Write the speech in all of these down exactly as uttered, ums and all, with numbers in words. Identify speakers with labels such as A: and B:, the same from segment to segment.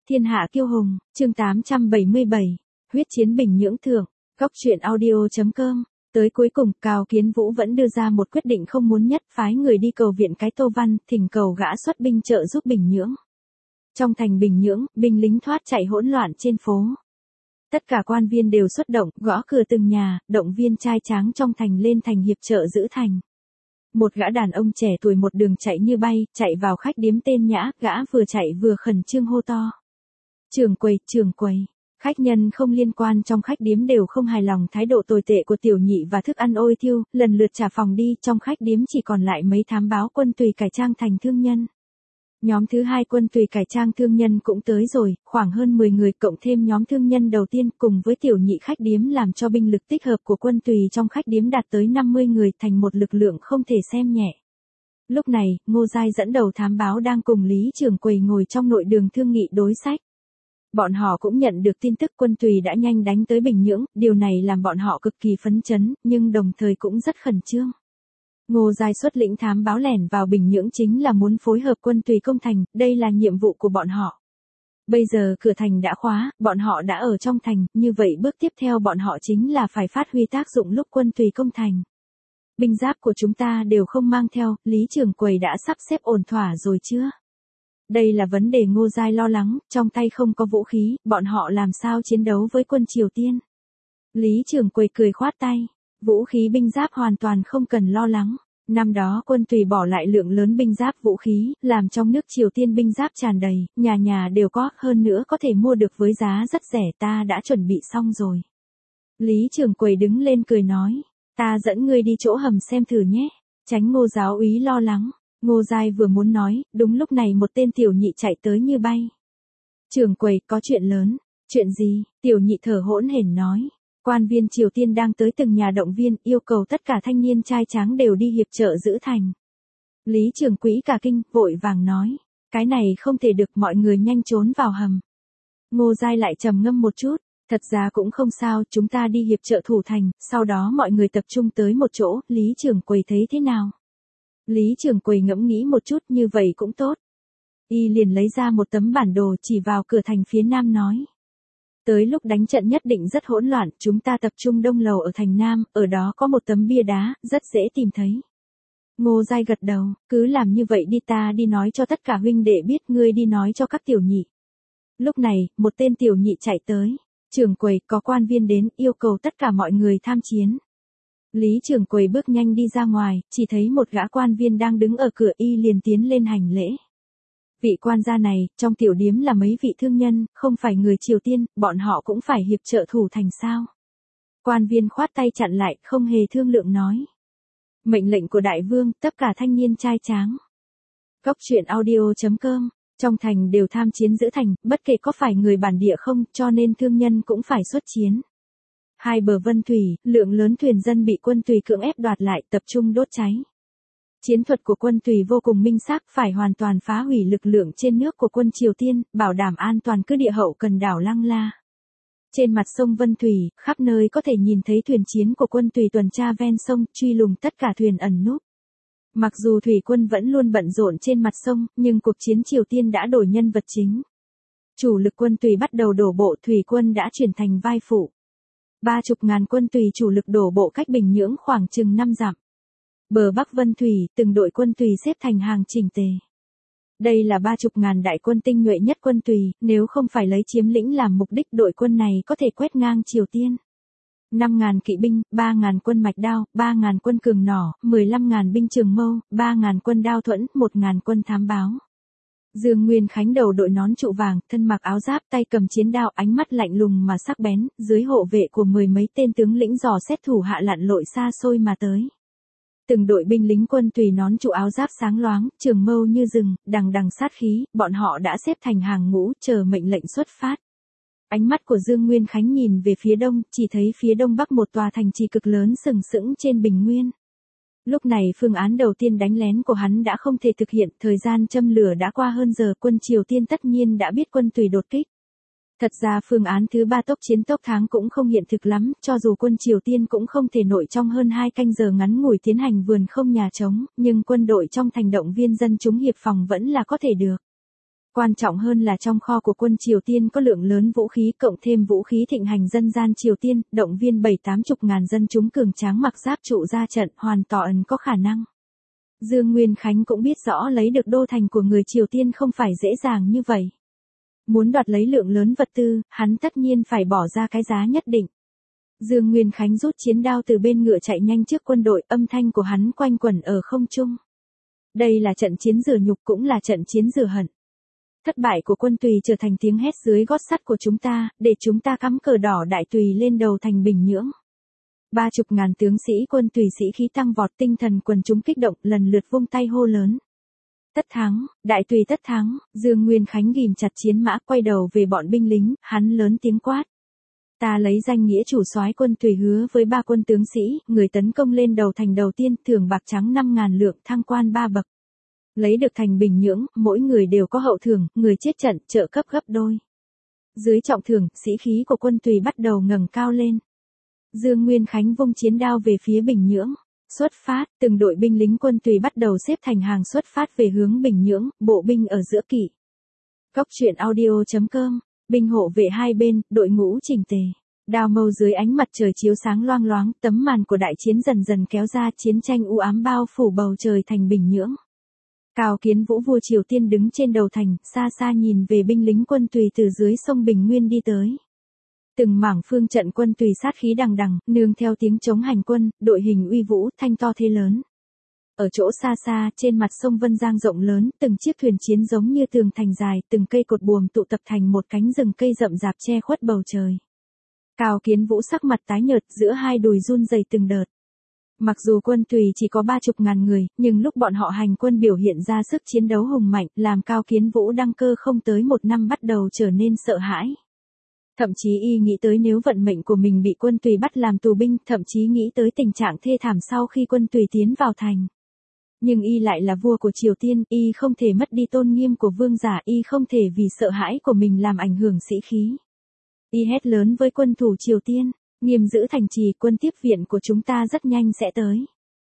A: Thiên hạ kiêu hùng, chương tám trăm bảy mươi bảy, huyết chiến Bình Nhưỡng thượng, góc truyện audio chấm com. Tới cuối cùng, Cao Kiến Vũ vẫn đưa ra một quyết định không muốn nhất, phái người đi cầu viện cái Tô Văn, thỉnh cầu gã xuất binh trợ giúp Bình Nhưỡng. Trong thành Bình Nhưỡng, binh lính thoát chạy hỗn loạn trên phố. Tất cả quan viên đều xuất động, gõ cửa từng nhà, động viên trai tráng trong thành lên thành hiệp trợ giữ thành. Một gã đàn ông trẻ tuổi một đường chạy như bay, chạy vào khách điếm tên Nhã, gã vừa chạy vừa khẩn trương hô to. Trưởng quầy, trưởng quầy. Khách nhân không liên quan trong khách điếm đều không hài lòng thái độ tồi tệ của tiểu nhị và thức ăn ôi thiêu, lần lượt trả phòng đi, trong khách điếm chỉ còn lại mấy thám báo quân tùy cải trang thành thương nhân. Nhóm thứ hai quân tùy cải trang thương nhân cũng tới rồi, khoảng hơn mười người cộng thêm nhóm thương nhân đầu tiên cùng với tiểu nhị khách điếm làm cho binh lực tích hợp của quân tùy trong khách điếm đạt tới năm mươi người thành một lực lượng không thể xem nhẹ. Lúc này, Ngô Giai dẫn đầu thám báo đang cùng Lý trưởng quầy ngồi trong nội đường thương nghị đối sách. Bọn họ cũng nhận được tin tức quân tùy đã nhanh đánh tới Bình Nhưỡng, điều này làm bọn họ cực kỳ phấn chấn, nhưng đồng thời cũng rất khẩn trương. Ngô Giai xuất lĩnh thám báo lẻn vào Bình Nhưỡng chính là muốn phối hợp quân tùy công thành, đây là nhiệm vụ của bọn họ. Bây giờ cửa thành đã khóa, bọn họ đã ở trong thành, như vậy bước tiếp theo bọn họ chính là phải phát huy tác dụng lúc quân tùy công thành. Binh giáp của chúng ta đều không mang theo, Lý trưởng quầy đã sắp xếp ổn thỏa rồi chưa? Đây là vấn đề Ngô Giai lo lắng, trong tay không có vũ khí, bọn họ làm sao chiến đấu với quân Triều Tiên? Lý trưởng quầy cười khoát tay, vũ khí binh giáp hoàn toàn không cần lo lắng. Năm đó quân tùy bỏ lại lượng lớn binh giáp vũ khí, làm trong nước Triều Tiên binh giáp tràn đầy, nhà nhà đều có, hơn nữa có thể mua được với giá rất rẻ, ta đã chuẩn bị xong rồi. Lý trưởng quầy đứng lên cười nói, ta dẫn ngươi đi chỗ hầm xem thử nhé, tránh Ngô giáo úy lo lắng. Ngô Giai vừa muốn nói, đúng lúc này một tên tiểu nhị chạy tới như bay. Trưởng quầy, có chuyện lớn. Chuyện gì? Tiểu nhị thở hỗn hển nói. Quan viên Triều Tiên đang tới từng nhà động viên, yêu cầu tất cả thanh niên trai tráng đều đi hiệp trợ giữ thành. Lý trưởng quỹ cả kinh, vội vàng nói. Cái này không thể được, mọi người nhanh trốn vào hầm. Ngô Giai lại trầm ngâm một chút. Thật ra cũng không sao, chúng ta đi hiệp trợ thủ thành, sau đó mọi người tập trung tới một chỗ, Lý trưởng quầy thấy thế nào? Lý trưởng quầy ngẫm nghĩ một chút, như vậy cũng tốt. Y liền lấy ra một tấm bản đồ chỉ vào cửa thành phía nam nói. Tới lúc đánh trận nhất định rất hỗn loạn, chúng ta tập trung đông lầu ở thành nam, ở đó có một tấm bia đá, rất dễ tìm thấy. Ngô Giai gật đầu, cứ làm như vậy đi, ta đi nói cho tất cả huynh đệ biết, ngươi đi nói cho các tiểu nhị. Lúc này, một tên tiểu nhị chạy tới. Trưởng quầy, có quan viên đến, yêu cầu tất cả mọi người tham chiến. Lý trưởng quầy bước nhanh đi ra ngoài, chỉ thấy một gã quan viên đang đứng ở cửa, y liền tiến lên hành lễ. Vị quan gia này, trong tiểu điếm là mấy vị thương nhân, không phải người Triều Tiên, bọn họ cũng phải hiệp trợ thủ thành sao? Quan viên khoát tay chặn lại, không hề thương lượng nói. Mệnh lệnh của đại vương, tất cả thanh niên trai tráng. Góc truyện audio chấm com, trong thành đều tham chiến giữ thành, bất kể có phải người bản địa không, cho nên thương nhân cũng phải xuất chiến. Hai bờ Vân Thủy, lượng lớn thuyền dân bị quân tùy cưỡng ép đoạt lại, tập trung đốt cháy. Chiến thuật của quân tùy vô cùng minh xác, phải hoàn toàn phá hủy lực lượng trên nước của quân Triều Tiên, bảo đảm an toàn cứ địa hậu cần đảo Lăng La. Trên mặt sông Vân Thủy, khắp nơi có thể nhìn thấy thuyền chiến của quân tùy tuần tra ven sông, truy lùng tất cả thuyền ẩn núp. Mặc dù thủy quân vẫn luôn bận rộn trên mặt sông, nhưng cuộc chiến Triều Tiên đã đổi nhân vật chính. Chủ lực quân tùy bắt đầu đổ bộ, thủy quân đã chuyển thành vai phụ. Ba chục ngàn quân tùy chủ lực đổ bộ cách Bình Nhưỡng khoảng chừng năm dặm. Bờ Bắc Vân Thủy, từng đội quân tùy xếp thành hàng chỉnh tề. Đây là ba chục ngàn đại quân tinh nhuệ nhất quân tùy, nếu không phải lấy chiếm lĩnh làm mục đích, đội quân này có thể quét ngang Triều Tiên. năm ngàn kỵ binh, ba ngàn quân mạch đao, ba ngàn quân cường nỏ, mười lăm ngàn binh trường mâu, ba ngàn quân đao thuẫn, một ngàn quân thám báo. Dương Nguyên Khánh đầu đội nón trụ vàng, thân mặc áo giáp, tay cầm chiến đao, ánh mắt lạnh lùng mà sắc bén, dưới hộ vệ của mười mấy tên tướng lĩnh dò xét thủ hạ lặn lội xa xôi mà tới. Từng đội binh lính quân tùy nón trụ áo giáp sáng loáng, trường mâu như rừng, đằng đằng sát khí, bọn họ đã xếp thành hàng ngũ, chờ mệnh lệnh xuất phát. Ánh mắt của Dương Nguyên Khánh nhìn về phía đông, chỉ thấy phía đông bắc một tòa thành trì cực lớn sừng sững trên bình nguyên. Lúc này phương án đầu tiên đánh lén của hắn đã không thể thực hiện, thời gian châm lửa đã qua hơn giờ, quân Triều Tiên tất nhiên đã biết quân tùy đột kích. Thật ra phương án thứ ba tốc chiến tốc thắng cũng không hiện thực lắm, cho dù quân Triều Tiên cũng không thể nội trong hơn hai canh giờ ngắn ngủi tiến hành vườn không nhà trống, nhưng quân đội trong thành động viên dân chúng hiệp phòng vẫn là có thể được. Quan trọng hơn là trong kho của quân Triều Tiên có lượng lớn vũ khí cộng thêm vũ khí thịnh hành dân gian Triều Tiên, động viên bảy tám chục ngàn dân chúng cường tráng mặc giáp trụ ra trận hoàn toàn có khả năng. Dương Nguyên Khánh cũng biết rõ lấy được đô thành của người Triều Tiên không phải dễ dàng như vậy. Muốn đoạt lấy lượng lớn vật tư, hắn tất nhiên phải bỏ ra cái giá nhất định. Dương Nguyên Khánh rút chiến đao từ bên ngựa chạy nhanh trước quân đội, âm thanh của hắn quanh quẩn ở không trung. Đây là trận chiến rửa nhục cũng là trận chiến rửa hận. Thất bại của quân Tùy trở thành tiếng hét dưới gót sắt của chúng ta, để chúng ta cắm cờ đỏ đại Tùy lên đầu thành Bình Nhưỡng. Ba chục ngàn tướng sĩ quân Tùy sĩ khí tăng vọt, tinh thần quần chúng kích động, lần lượt vung tay hô lớn. Tất thắng, đại Tùy tất thắng. Dương Nguyên Khánh ghìm chặt chiến mã quay đầu về bọn binh lính, hắn lớn tiếng quát. Ta lấy danh nghĩa chủ soái quân Tùy hứa với ba quân tướng sĩ, người tấn công lên đầu thành đầu tiên thưởng bạc trắng năm ngàn lượng, thăng quan ba bậc. Lấy được thành Bình Nhưỡng, mỗi người đều có hậu thưởng, người chết trận, trợ cấp gấp đôi. Dưới trọng thưởng, sĩ khí của quân Tùy bắt đầu ngẩng cao lên. Dương Nguyên Khánh vung chiến đao về phía Bình Nhưỡng. Xuất phát, từng đội binh lính quân Tùy bắt đầu xếp thành hàng xuất phát về hướng Bình Nhưỡng, bộ binh ở giữa kỵ. Góc truyện audio chấm com, binh hộ vệ hai bên, đội ngũ chỉnh tề. Đao mâu dưới ánh mặt trời chiếu sáng loang loáng, tấm màn của đại chiến dần dần kéo ra, chiến tranh u ám bao phủ bầu trời thành Bình Nhưỡng. Cao Kiến Vũ vua Triều Tiên đứng trên đầu thành, xa xa nhìn về binh lính quân Tùy từ dưới sông Bình Nguyên đi tới. Từng mảng phương trận quân Tùy sát khí đằng đằng, nương theo tiếng chống hành quân, đội hình uy vũ, thanh to thế lớn. Ở chỗ xa xa, trên mặt sông Vân Giang rộng lớn, từng chiếc thuyền chiến giống như tường thành dài, từng cây cột buồm tụ tập thành một cánh rừng cây rậm rạp che khuất bầu trời. Cao Kiến Vũ sắc mặt tái nhợt, giữa hai đùi run rẩy từng đợt. Mặc dù quân Tùy chỉ có ba chục ngàn người, nhưng lúc bọn họ hành quân biểu hiện ra sức chiến đấu hùng mạnh, làm Cao Kiến Vũ đăng cơ không tới một năm bắt đầu trở nên sợ hãi. Thậm chí y nghĩ tới nếu vận mệnh của mình bị quân Tùy bắt làm tù binh, thậm chí nghĩ tới tình trạng thê thảm sau khi quân Tùy tiến vào thành. Nhưng y lại là vua của Triều Tiên, y không thể mất đi tôn nghiêm của vương giả, y không thể vì sợ hãi của mình làm ảnh hưởng sĩ khí. Y hét lớn với quân thủ Triều Tiên, nghiêm giữ thành trì, quân tiếp viện của chúng ta rất nhanh sẽ tới.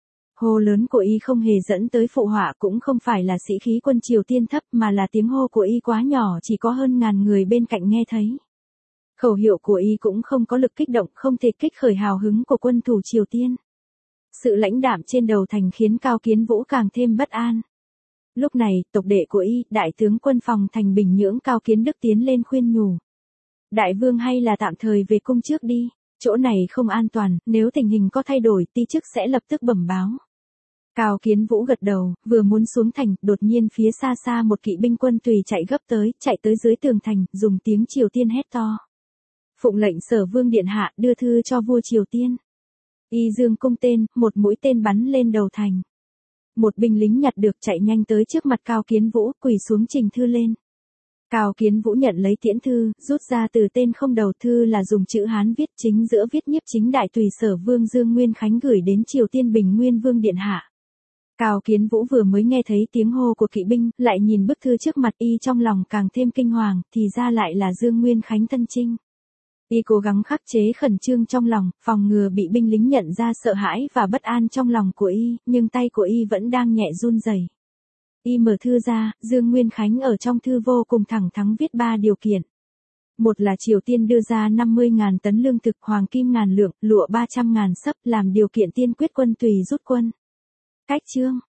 A: Hô lớn của y không hề dẫn tới phụ họa, cũng không phải là sĩ khí quân Triều Tiên thấp mà là tiếng hô của y quá nhỏ, chỉ có hơn ngàn người bên cạnh nghe thấy. Khẩu hiệu của y cũng không có lực kích động, không thể kích khởi hào hứng của quân thủ Triều Tiên. Sự lãnh đạm trên đầu thành khiến Cao Kiến Vũ càng thêm bất an. Lúc này, tộc đệ của y, đại tướng quân phòng thành Bình Nhưỡng Cao Kiến Đức tiến lên khuyên nhủ. Đại vương hay là tạm thời về cung trước đi, chỗ này không an toàn, nếu tình hình có thay đổi, ti chức sẽ lập tức bẩm báo. Cao Kiến Vũ gật đầu, vừa muốn xuống thành, đột nhiên phía xa xa một kỵ binh quân Tùy chạy gấp tới, chạy tới dưới tường thành, dùng tiếng Triều Tiên hét to. Phụng lệnh Sở Vương điện hạ, đưa thư cho vua Triều Tiên. Y dương cung tên, một mũi tên bắn lên đầu thành. Một binh lính nhặt được chạy nhanh tới trước mặt Cao Kiến Vũ, quỳ xuống trình thư lên. Cao Kiến Vũ nhận lấy tiễn thư, rút ra từ tên không đầu, thư là dùng chữ Hán viết, chính giữa viết Nhiếp Chính Đại Tùy Sở Vương Dương Nguyên Khánh gửi đến Triều Tiên Bình Nguyên Vương điện hạ. Cao Kiến Vũ vừa mới nghe thấy tiếng hô của kỵ binh, lại nhìn bức thư trước mặt, y trong lòng càng thêm kinh hoàng, thì ra lại là Dương Nguyên Khánh thân chinh. Y cố gắng khắc chế khẩn trương trong lòng, phòng ngừa bị binh lính nhận ra sợ hãi và bất an trong lòng của y, nhưng tay của y vẫn đang nhẹ run rẩy. Y mở thư ra, Dương Nguyên Khánh ở trong thư vô cùng thẳng thắn viết ba điều kiện. Một là Triều Tiên đưa ra năm mươi ngàn tấn lương thực, hoàng kim ngàn lượng, lụa ba trăm ngàn sấp làm điều kiện tiên quyết quân Tùy rút quân. Cách chương,